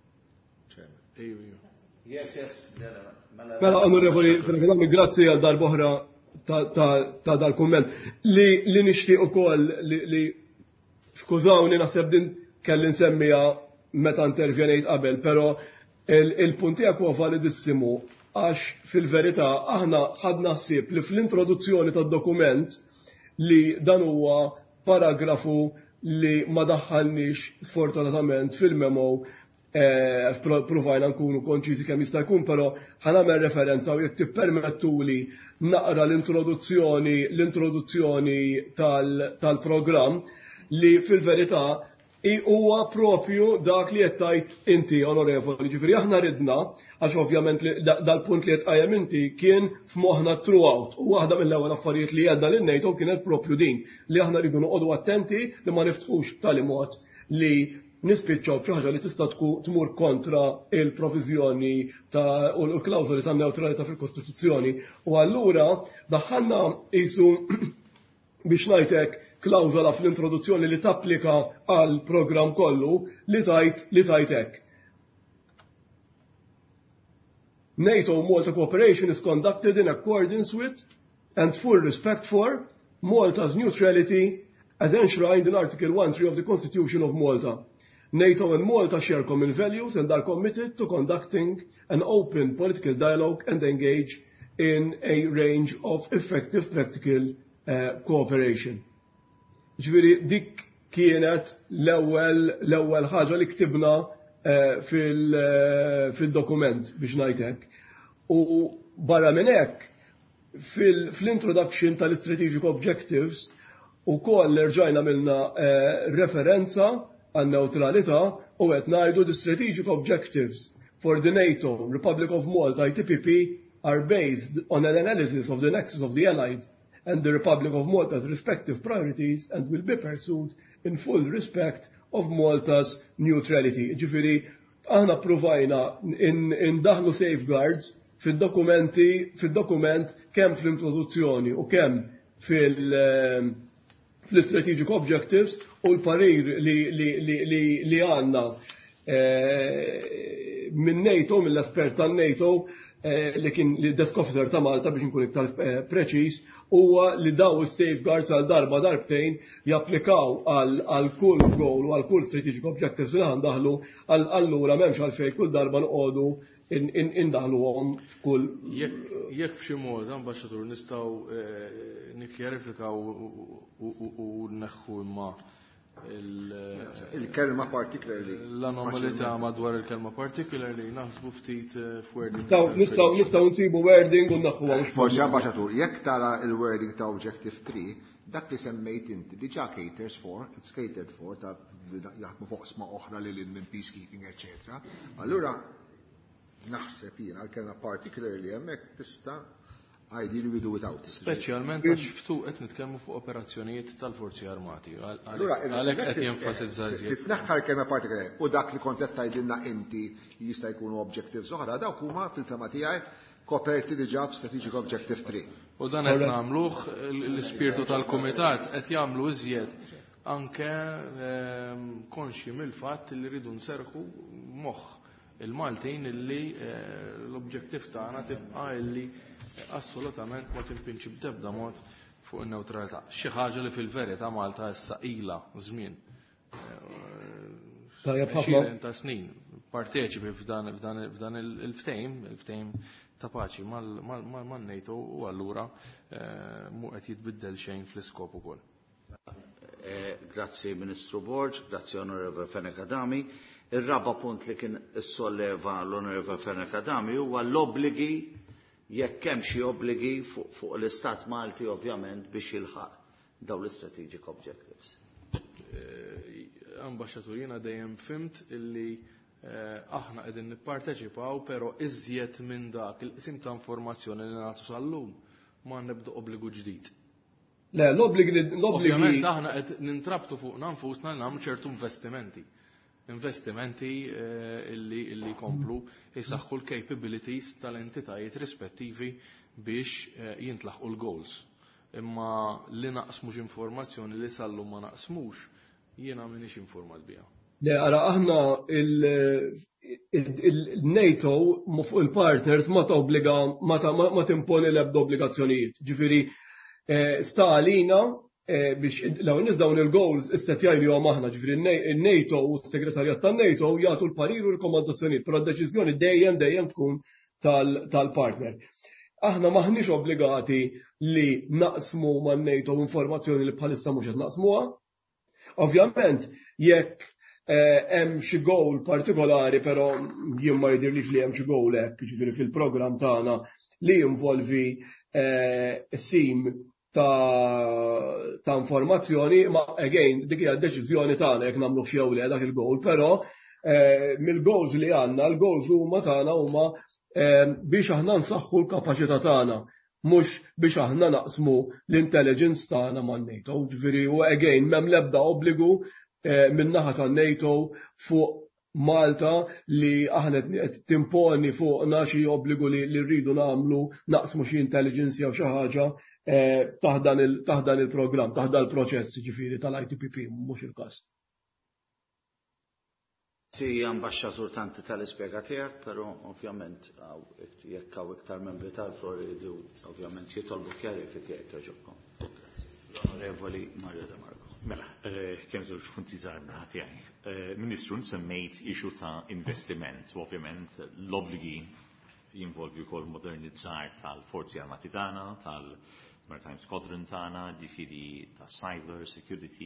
Yes, yes. Mela onorevoli, grazzi għal darb'oħra ta' dal-kumment. Li nixtieq ukoll li skużawni naħseb din kelli nsemmija meta intervjenejt qabel, però il-punt tiegħek huwa validissimu għax fil-verità aħna ħadna ħsieb li fl-introduzzjoni tad-dokument li dan huwa paragrafu li ma daħħalniex sfortunatament fil-memo provajna nkunu konċiżi kemm jista' jkun, però ħanagħmel referenza u jekk tippermettuli naqra l-introduzzjoni l-introduzzjoni tal-programm li fil-verità huwa propju dak li qed tgħid inti onorevoli. Ġifieri aħna ridna għax ovvjament dal-punt li qed qajjem inti kien f'moħħna throughout. U waħda mill-ewwel affarijiet li għedna lil ngħidu kienet propju din li aħna rridu noqogħdu attenti li ma niftħux b'tali mod li nispiċċaw b'xi ħaġa li tista' tmur kontra il-proviżjoni ta' u l-klawżoli tan-newtralità fil-Kostituzzjoni. U allura daħħalna qisu biex ngħidlek klawżola fl-introduzzjoni li tapplika għal programm kollu li tajt li tajtek. NATO Malta cooperation is conducted in accordance with and full respect for Malta's neutrality as enshrined in Article one three of the Constitution of Malta. NATO and Malta share common values and are committed to conducting an open political dialogue and engage in a range of effective practical uh, cooperation. Ġifieri dik kienet l-ewwel l-ewwel ħaġa li ktibna fil-dokument biex ngħidlek. U barra minn hekk fil-introduction tal-strategic objectives ukoll rġajna milna referenza għan-neutralità u qed ngħidu the strategic objectives for the NATO, Republic of Malta, I T P P are based on an analysis of the nexus of the Allied and the Republic of Malta's respective priorities and will be pursued in full respect of Malta's neutrality. Ġifieri, aħna provajna indaħlu safeguards fil-dokumenti, fil-dokument kemm fl-introduzzjoni u kemm fil-strategic objectives u l-parir li għanna minn NATO, mill-espert tan-NATO, li kien li desk officer ta' Malta biex nkun iktar preċiż huwa li daw is-safeguards għal darba darbtejn japplikaw għal kull goal u għal kull strategic objectives li għandaħlu allura m'hemmx għalfejn kull darba nqogħdu indaħluhom f'kull. Jekk f'xi mod ambaxxatur nistgħu nikkjarifikaw u nneħħu imma Il-kelma particularly. L-anomalita madwar il-kelma particularly naħsbu ftit f'wording. Nistgħu nistgħu nsibu wording u naħħuha. Forsi ambaxxatur, jekk tara il-wording ta' Objective three, dak li semmejt inti diġà caters for, it's catered for ta' jaħdmu fuq sma oħra li lil minn peacekeeping, et cetera. Allura naħseb jiena l-kelma particularly hemmhekk tista' ideally we do without it. Speċjalment għax ftu qed nitkellmu fuq operazzjonijiet tal-Forzi Armati. Għalhekk qed jenfasizza żjed. Titnaħħal kelma particolari u dak li kont qed tgħidilna inti jista' jkunu objectives oħra dawk huma fil-fema tiegħi koperti diġà b'Strategic Objective three. U dan qed nagħmluh l-ispirtu tal-Kumitat qed jagħmlu iżjed anke konxi mill-fatt li rridu nserħu moħħ il-Maltin illi l-objektiv tagħna tibqa' illi assolutament ma timpinċi b'tebda mod fuq in-neutralità. Xi ħaġa li fil-verità Malta issa ilha żmien. Xiren ta' snin parteċipi f'dan il-ftehim, il-ftehim ta' paċi man-NATO u allura mu qed jitbiddel xejn fl-iskop ukoll. Grazzi Ministru Borġ, grazzi Onorevole Fenekadami. Ir-raba punt li kien issolleva l-Onorevole Fenekadami huwa l-obbligi jekk hemm xi obbligi fuq l-Istat Malti ovvjament biex jilħaq dawn l-strategic objectives. Ambaxxatur, jiena dejjem fimt illi aħna qegħdin nipparteċipaw però iżjed minn dak il-qsim ta' informazzjoni li nagħtu sal-lum ma nibdu obbligu ġdid. Le, l-obbligi Ovvjament aħna qed nintrabtu fuqna nfusna nagħmlu ċertu investimenti. Investimenti illi komplu jisaxħu l-capabilities tal-entitajiet rispettivi biex jintlaħqu l-goals. Imma li naqsmux informazzjoni li sallu ma naqsmux, jiena minix informat biha. Le, ara aħna il-NATO fuq il-partners ma ta' obbliga, ma timponi l-ebda obbligazzjonijiet. Ġifieri sta għalina biex law dawn il-goals is-setjaj li huma aħna ġifieri n-NATO u s-segretarjat tan-NATO jagħtu l-parir u l-komandazzjonijiet, però d-deċiżjoni dejjem dejjem tkun tal-partner. Aħna maħniex obbligati li naqsmu man-NATO informazzjoni li bħalissa mhux qed naqsmuha. Ovvjament jekk hemm xi goal partikolari, però jien ma jidhirlix li hemm xi goal hekk ġifieri fil-programm tagħna li jinvolvi sim ta' ta' informazzjoni, ma again dik hija d-deċiżjoni tagħna jekk nagħmlu xi jew le dak il-goal, però mill-goals li għandna, l-goals huma tagħna huma biex aħna nsaħħu l-kapaċità tagħna, mhux biex aħna naqsmu l-intelligence tagħna man-NATO. Ġifieri u again m'hemm l-ebda obbligu min-naħa tan-NATO fuq Malta li aħna qed timponi fuqna xi obbligu li rridu nagħmlu naqsmu xi intelligence jew xi ħaġa taħdan il-programm, taħdan il-proċess ġifieri tal-I T P P, mhux il-każ. Si ambaxxatur tanti tal-ispjega tiegħek, però ovvjament jekk hawn iktar membri tal-Floridu ovvjament jitolbu kjarifiki jekk jogħġobkom. Onorevoli Mario De Marco. Mela, kemm żewġ punti żgħar tiegħi. Ministru nsemmejt ixu ta' investiment, u ovvjament l-obbligi jinvolvi wkoll modernizzar tal-forzi armati tagħna, tal-Maritime Squadron tagħna, ġifieri ta' cyber security.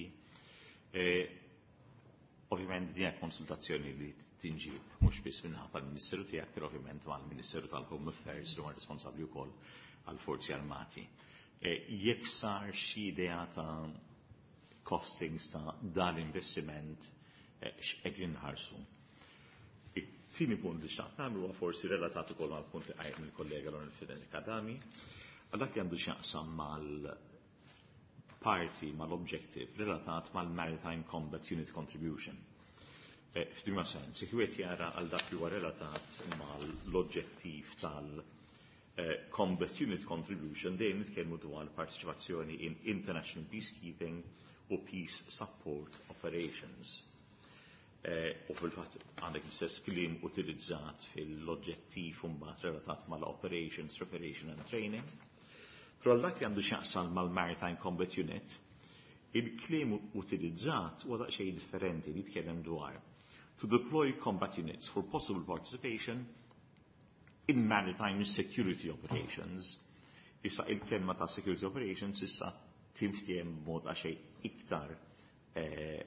Ovvjament din hija konsultazzjoni li tinġib mhux biss minnaħa tal-Ministeru tiegħek, però ovvjament mal-Ministeru tal-Home Affairs li huwa responsabbli wkoll għall-Forzi Armati. Jekk sar xi idea ta' costings ta' dan investiment x'qed jinħarsu. It-tieni punt li xaqt nagħmlu huwa forsi relatat ukoll mal-punt li qajjem mill-kollega Onorevole Kadami, għal dak li għandu x'jaqsam mal parti mal-objective relatat mal-Maritime Combat Unit Contribution. F'dima sens, jekk jara għal dak li huwa relatat mal-oġġettiv tal-Combat Unit Contribution dejjem nitkellmu dwar parteċipazzjoni in international peacekeeping u peace support operations. U fil-fatt għandek l-istess kliem utilizzat fil-oġġettiv mbagħad relatat mal-operations, preparation and training. Però għal dak li għandu x'jaqsam mal-Maritime Combat Unit, il-kliem utilizzat huwa daqsxejn differenti li jitkellem dwar to deploy combat units for possible participation in maritime security operations. Issa il-kelma ta' security operations issa timftiem b'mod għaxej iktar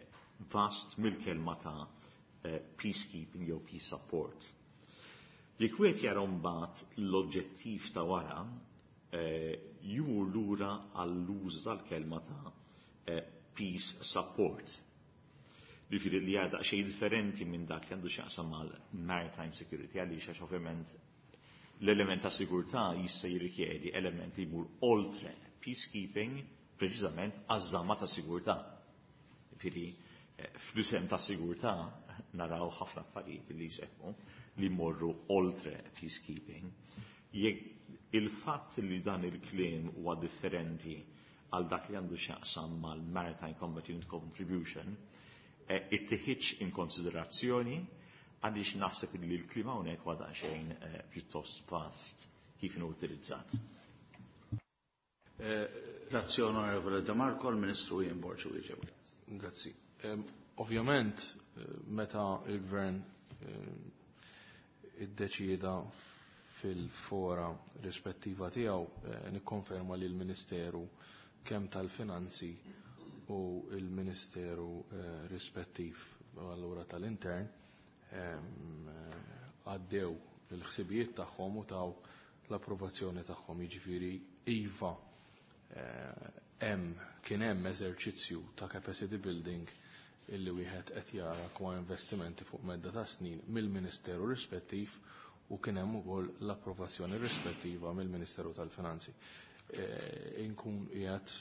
vast mill-kelma ta' peacekeeping jew peace support. Jekk wieħed jara mbagħad l-oġġettiv ta' wara jmur lura għall-użu tal-kelma ta' peace support. Jiġifieri li għadha xejn differenti minn dak li għandu x'jaqsam mal-maritime security għaliex għax ovvjament l-element ta' sigurtà jista' jirrikjedi element li jmur oltre peacekeeping preċiżament għaż-żamma ta' sigurtà. Jiġifieri fl-isem ta' sigurtà naraw ħafna affarijiet li jseħħu li jmorru oltre peacekeeping. Jekk il-fatt li dan il-kliem huwa differenti għal dak li għandu x'jaqsam mal-maritime combat unit contribution, it-tiħiċ in konsiderazzjoni għaliex naħseb li l-kliem hawnhekk huwa daqsxejn pjuttost vast kif inhu utilizzat. Grazzi Onorevole De Marco, l-Ministru jinborġu wieġeb. Grazzi. Ovvjament, meta il-Gvern iddeċieda fil-fora rispettiva tiegħu nikkonferma li l-Ministeru kemm tal-Finanzi u l-Ministeru rispettiv allura tal-Intern għaddew il-ħsibijiet tagħhom u taw l-approvazzjoni tagħhom. Jiġifieri iva hemm kien hemm eżerċizzju ta' capacity building illi wieħed qed jara kwa investimenti fuq medda ta' snin mill-Ministeru rispettiv u kien hemm ukoll l-approvazzjoni rispettiva mill-Ministeru tal-Finanzi. Inkun qiegħed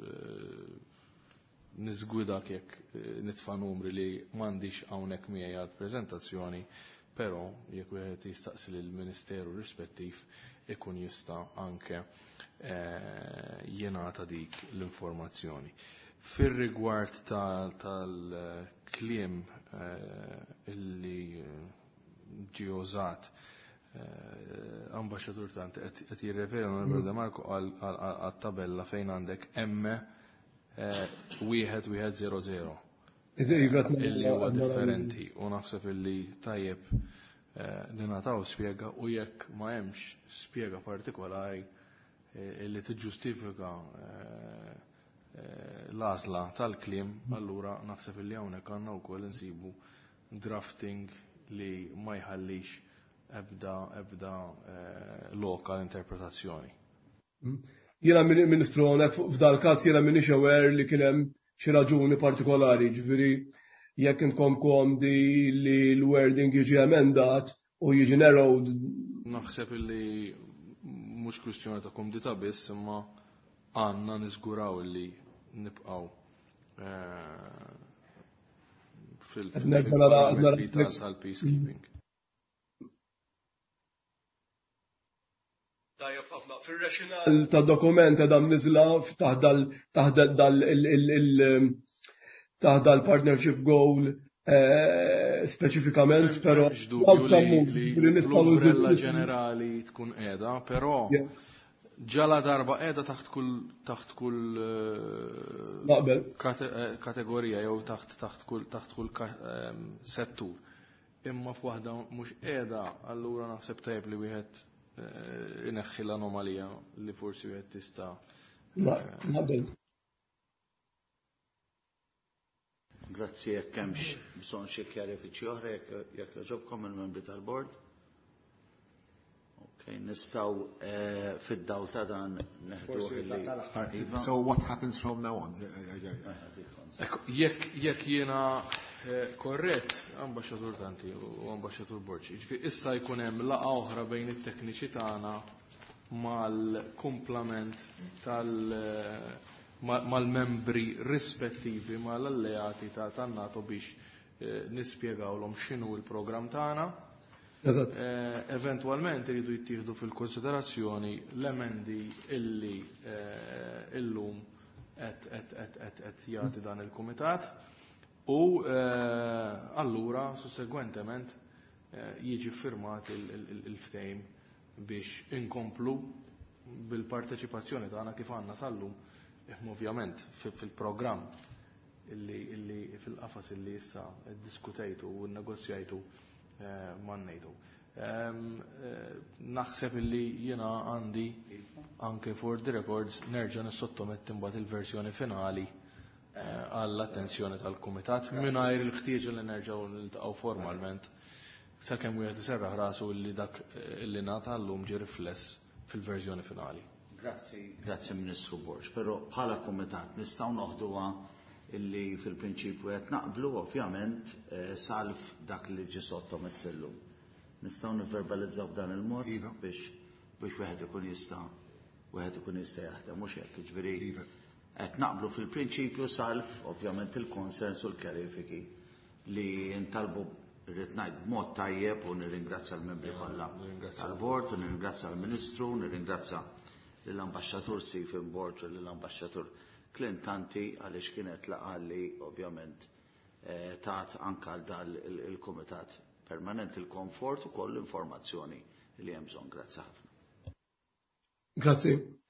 niżgwidak jekk nitfa' numri li m'għandix hawnhekk miegħi għall-preżentazzjoni, però jekk wieħed jistaqsi lill-Ministeru rispettiv ikun jista' anke jingħata dik l-informazzjoni. Fir-rigward tal-kliem illi ġie użat Ambaxxatur tant qed jirreferi Onorevole De Marco għat-tabella fejn għandek emme wieħed wieħed żero żero illi huwa differenti u naħseb illi tajjeb li nagħtaw spjega u jekk ma hemmx spjega partikolari illi tiġġustifika l-għażla tal-kliem, allura naħseb illi hawnhekk għandna wkoll insibu drafting li ma jħallix ebda ebda lokal interpretazzjoni. Jiena Ministru hawnhekk f'dal każ jiena m'iniex aware li kien hemm xi raġuni partikolari, ġifieri jekk inkom komdi li l-wording jiġi emendat u jiġi narrowed. Naħseb illi mhux kwistjoni ta' komdita biss imma għandna niżguraw illi nibqgħu fil-parametri tal-peacekeeping. Tajjeb ħafna. Fir-rationale tad-dokument edha mniżla taħt dal-partnership goal speċifikament, però l-umbrella ġenerali tkun qiegħda, però ġala darba qiegħda taħt kull taħt kull kategorija jew taħt taħt kull taħt kull settur. Imma f'waħda mhux qiegħda, allura naħseb tajjeb li wieħed ineħħi l-anomalija li forsi wieħed tista' naqbel. Grazzi, jekk hemmx bżonn xi kjarifiċi oħra jekk jogħġobkom il-membri tal-bord. Okay, nistgħu fid-dawl ta' dan neħdu. So what happens from now on? Jekk jekk jiena korrett, Ambaxxatur Tanti u Ambaxxatur Borċi, ġifieri issa jkun hemm laqgħa oħra bejn it-tekniċi tagħna mal-kumplament tal- mal-membri rispettivi mal-alleati ta' tan-NATO biex nispjegawlhom x'inhu l-programm tagħna. Eventualment iridu jittieħdu fil-konsiderazzjoni l-emendi illi illum qed jagħti dan il-kumitat u allura sussegwentement jiġi firmat il-ftehim biex inkomplu bil-parteċipazzjoni tagħna kif għandna sal-lum. Ovvjament fil-programm illi fil-qafas illi issa diskutejtu u nnegozjajtu man NATO. Naħseb illi jiena għandi anke for the records nerġa' nissottomett imbagħad il-verżjoni finali għall-attenzjoni tal-Kumitat mingħajr il-ħtieġa li nerġgħu niltaqgħu formalment sakemm wieħed iserraħ rasu li dak li ngħata llum ġie rifless fil-verżjoni finali. Grazzi, grazzi Ministru Borġ, però bħala Kumitat nistgħu noħduha illi fil-prinċipju qed naqblu ovvjament salf dak li ġi sottomess illum. Nistgħu nivverbalizzaw b'dan il-mod biex biex wieħed ikun jista' wieħed ikun jista' jaħdem mhux hekk, jiġifieri qed naqblu fil-prinċipju salf ovvjament il-konsens u l-kjarifiki li ntalbu rrid ngħid b'mod tajjeb u nirringrazzja l-membri kollha tal-bord u nirringrazzja l-Ministru, nirringrazzja lill-Ambaxxatur Stephen Borġ u lill-Ambaxxatur Clintanti għaliex kienet laqalli ovvjament tat anke dal il-Kumitat Permanent il-komfort u koll informazzjoni li hemm bżonn. Grazzi ħafna. Grazzi.